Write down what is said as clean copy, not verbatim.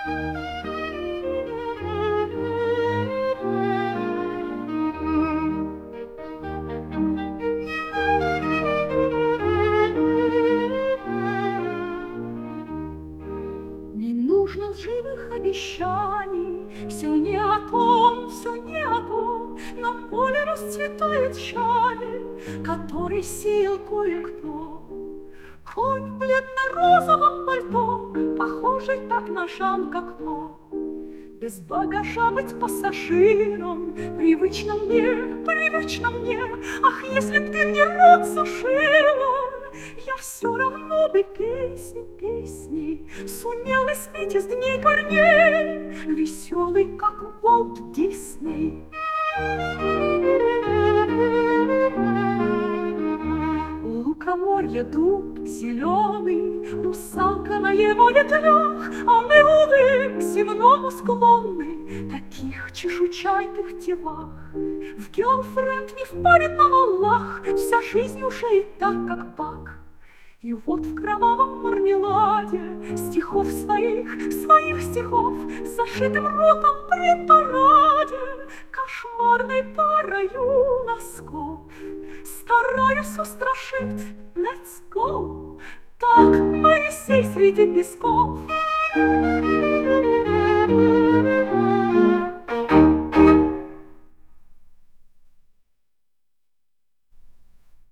Не нужно лживых обещаний, все не о том, все не о том. На поле расцветает шаль, который сеял кое-кто. Конь в бледно-розовом пальто, похожий так на Жан-Кокто. Без багажа быть пассажиром, привычно мне. Ах, если б ты мне рот сушила, я все равно бы песни сумела спеть из дней парней, веселый, как Уолт Дисней. Лукоморье, дуб зеленый, русалка на его ветвях, а мы, увы, к земному склонны, таких чешуйчатых телах. В герлфренд не впарит на валах, вся жизнь уже и так, как бак. И вот в кровавом мармеладе стихов своих стихов, зашитым ротом при параде, кошмарной парою носков, стараюсь устрашить let's go. Так Моисей среди песков.